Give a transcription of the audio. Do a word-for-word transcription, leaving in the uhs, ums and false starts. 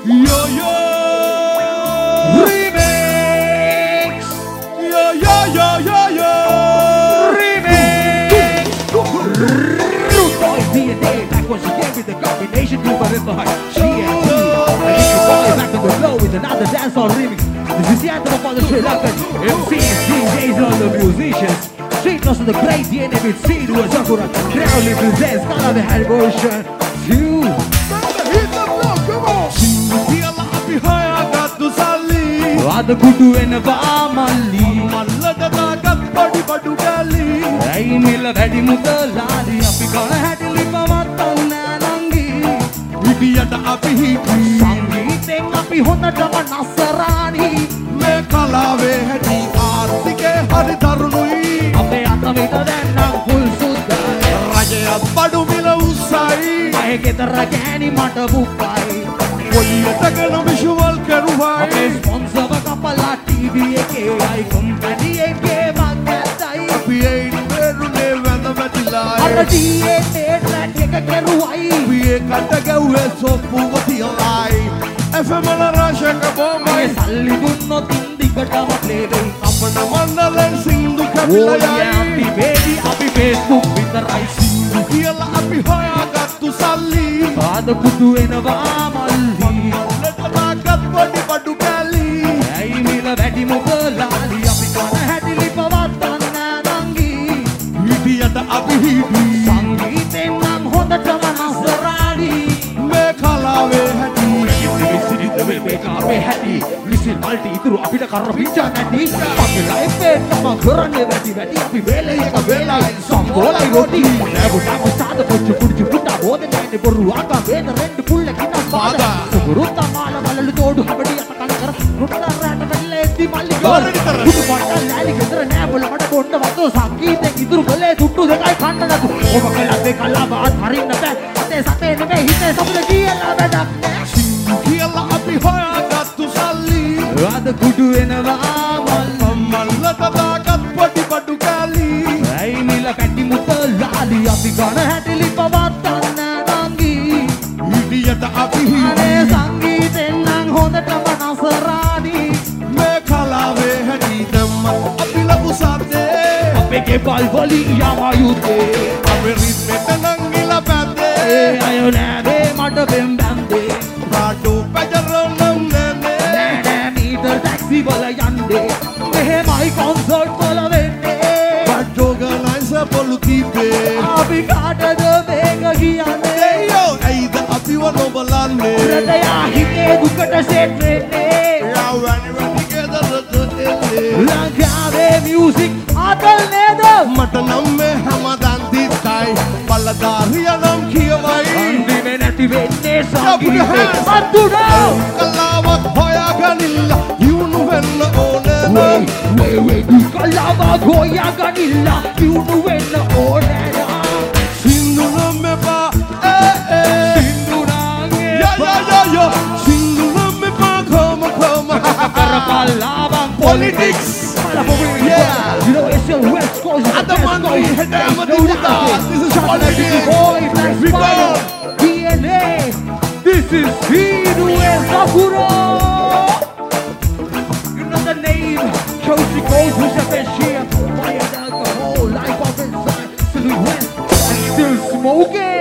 Yo yo remix. Yo yo yo yo yo remix. Root boy D N A back when she came with the combination group of the heart. She and T. And she boy back on the flow with another dancehall remix. This is the anthem of all the Sri Lankan M Cs, D Js, and all the musicians. Street lost to the great D N A with C to a Sakura. Proudly presents Kala the Hell version two. Hit the flow, come on. Sindhiyala api hoyagattu salli. Ada kudu enava malli. Mallada dagat padi padu gali. Ai mila වැඩි මුදලාලි අපි කන හැටලි පවත්තන්න නංගි. Hidiyata api hiti. සංගීතෙන් අපි හොඳටම නසරානි. Me kalave hadi ආර්ථිකේ hari darunui. අපේ අත විත දැන් නම් full සුද්දයි. රජයත් බඩු මිල උසයි. අය ගෙදර ගෑණි මට බුක්කයි. කොල්ලටගෙන විෂුවල් කරුවයි. අපේ ස්පොන්සර්ව කපලා ටීවී එකේ අයි කම්පැනි එකේ මත් ඇත්තයි. අපි එයින් වෙරුනේ වැඳ වැටිලායි. අර ඩී එන් ඒ ට්‍රැක් එක කරුවයි. අපි ඒකට ගැව්වේ සොප්පුව තියලායි. එෆ් එම් වල රාශක බොමයි. මේ සල්ලි දුන්නොත් ඉන්දිකටම ප්ලේ වෙයි. අපන මණ්ඩලෙන් සින්දු ඕ කැපිලා අපි වේදි අපි Facebook විතරයි. සින්දු කියලා අපි හොයාගත්තු සල්ලි. ආද කුඩු එනවා මල්ලි. ලෙටදාගත් පොඩි බඩු කැලි. ඇයි මිල වැඩි මොකලාලි අපි කන හැටිලි පවත්තන්න නංගි. හිටියට අපි හිටි. සංගීතෙන් නම් හොඳටම නසරාලි. මේ කලාවේ හැටි. සිරිත මේක අපේ හැටි. ලිසිල් මල්ටි ඉතුරු අපිට කර පිච්චා නැති. අපේ ලයිෆ් එක තම කරන්නේ වැඩි වැඩි අපි වේලේ එක වේලයි සම්බෝලයි රොටි. නැබුටා පුතාද පුච්චු පුච්චු පුතා බෝද නැන්නේ බොරු ආකා වේද රෙන්ඩ් පුල්ල කින පාද. සුරුත්ත මාල වලලු තෝඩු හැබඩි අත කන කර රුට්ට රැට වෙල්ලේ ති මල්ලි ගෝර. බුදු පට්ට ලෑලි ගෙදර නෑ බල මට බොන්න වතෝ සංගීතෙන් ඉතුරු කලේ තුට්ටු දෙකයි කන්න නතු. ඔබ කළා දෙක ලබාත් හරින්න බෑ. අතේ සතේ නෙමෙයි හිතේ සමුද කියලා වැඩක් නෑ. කියලා අපි හොයාගත්තු සල්ලි. අද කුඩු එනවා මල්ලි. මල්ලට දාගත් පොඩි බඩු කැලි. ඇයි මිල පැටි මුතලාලි අපි ගන හැටිලි පවත්තන්න නංගි. හිටියට අපි හිටි. අනේ සංගීතෙන් නම් හොඳටම නසරානි. මේ කලාවේ හැටි දැම්ම අපි ලබු සද්දේ. අපේ ගෙවල් වලින් යම යුත්තේ. අපේ රිද්මෙට නංගිලා පැද්දේ. ඒ අයෝ නෑදේ මට බෙම් බැම්දේ. රාඩු පැජරනම් නෑනේ. නෑ නෑ මීටර් ටැක්සි වල යන්නේ. මෙහෙමයි කොන්සර්ට් වල වෙන්නේ. බඩෝගනයිස පොලු කීපේ. අපි කාටද මේක කියන්නේ. ඒයෝ ඇයිද අපිව නොබලන්නේ. හෘදයා හිතේ දුකට සෙට් වෙන්නේ. යවන්නේ වැඩි ගෙදර දෙන්නේ. ලංකාවේ මියුසික් ආතල් නේද? මට නම් මේ හැමදාම් දිත්තයි. බලදාරිය නම් කියවයි. අන්තිමේ නැති වෙන්නේ සංගීතේ අතුඩා. කලාවක් හොයාගනින්න යුණු වෙන්න ඕනේ නම්. වේ වේ වේ කලාවක් හොයාගනින්න යුණු වෙන්න ඕනේ නම්. සින්දු නම් එපා ඒ ඒ. සින්දු නම් යා යා යා යා. සින්දු නම් එපා කොම කොම. කරපල්ලාවන් politics. Yeah. You know it's your West Coast. At the man we hit them with the guitar. This is politics. Boy, Black We go. Spider, D N A. This is Hino and Sakura. You know the name. Josie goes with the best here. Fire alcohol, life of inside. Silhouette and still smoking.